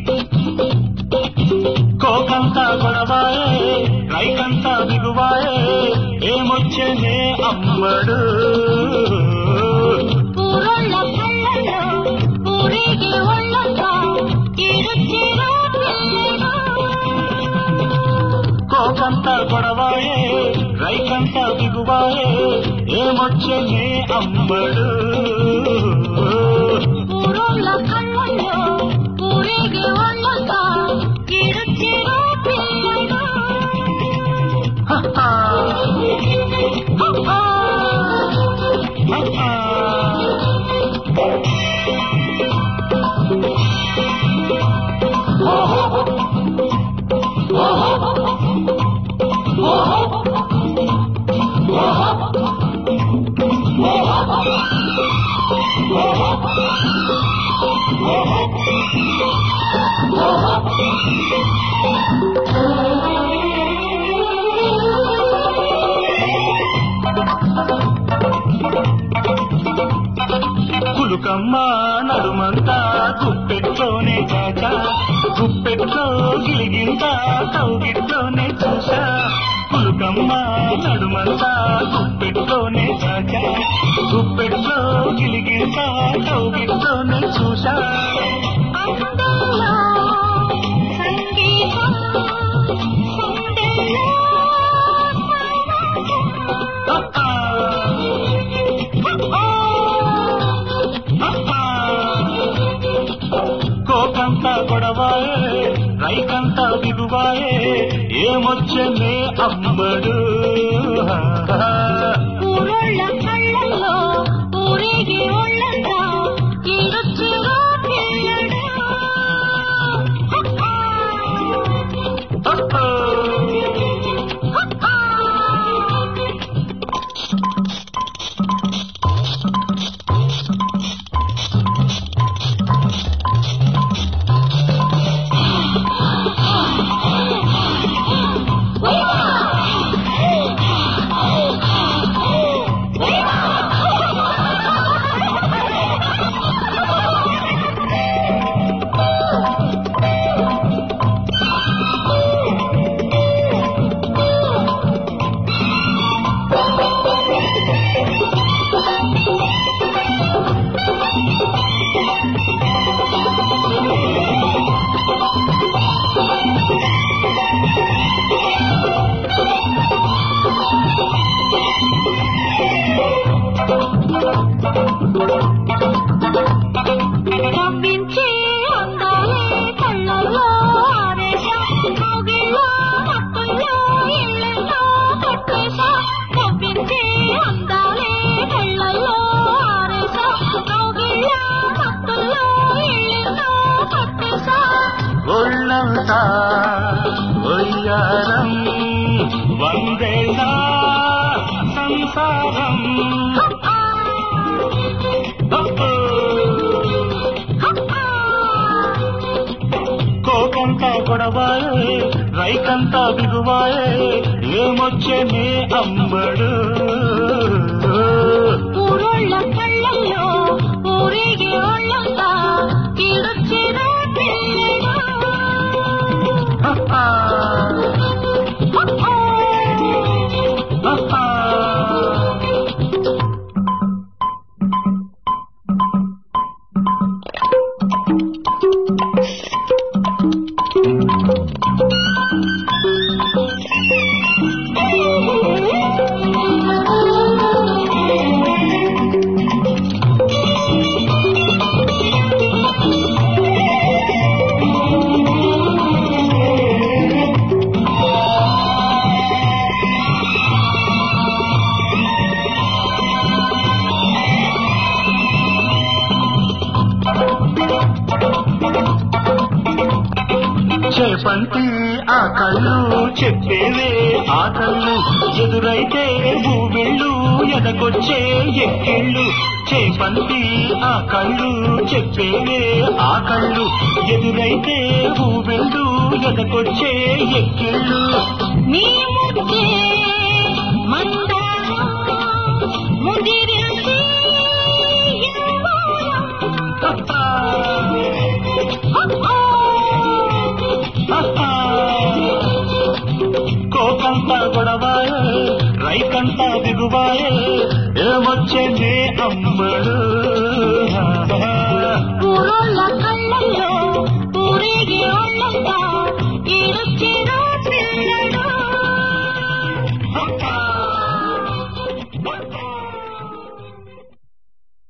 కోకంతా గొడవాయే రైకంతా దిగువాయే ఏమొచ్చేనే అమ్మడు కోకంతా గొడవాయే రైకంతా దిగువాయే ఏమొచ్చేనే అమ్మడు కులుకమ్మ నడుమంతా గుప్పెట్లోనే చాచా గుప్పెట్లో గిలిగింత కౌగిట్లోనే చూసా కులుకమ్మ నడుమంతా గుప్పెట్లోనే చాచా గుప్పెట్లో గిలిగింత కౌగిట్లోనే చూసా కోకంతా గొడవాయే రైకంతా దిగువాయే ఏమొచ్చనే అమ్మడు ఒళ్ళంతా ఒయ్యారం వందేళ్ళ సంసారం కోకంతా గొడవాయే రైకంతా దిగువాయే ఏమొచ్చేనే అమ్మడు ఊరోళ్ళ కళ్ళల్లో ఊరేగే వాళ్ళంతా ఈడొచ్చిన చేపంటి ఆ కళ్ళు చెప్పేవే ఆ కళ్ళు ఎదురైతే భూవెళ్ళు ఎదకొచ్చే ఎక్కిళ్ళు చేపంటి ఆ కళ్ళు చెప్పేవే ఆ కళ్ళు ఎదురైతే భూవెళ్ళు ఎదకొచ్చే ఎక్కిళ్ళు నీ ముద్దే మందారం ముదిరిసి గొడవాయే రైకంతా దిగువాయే ఏమొచ్చే నే అమ్మడు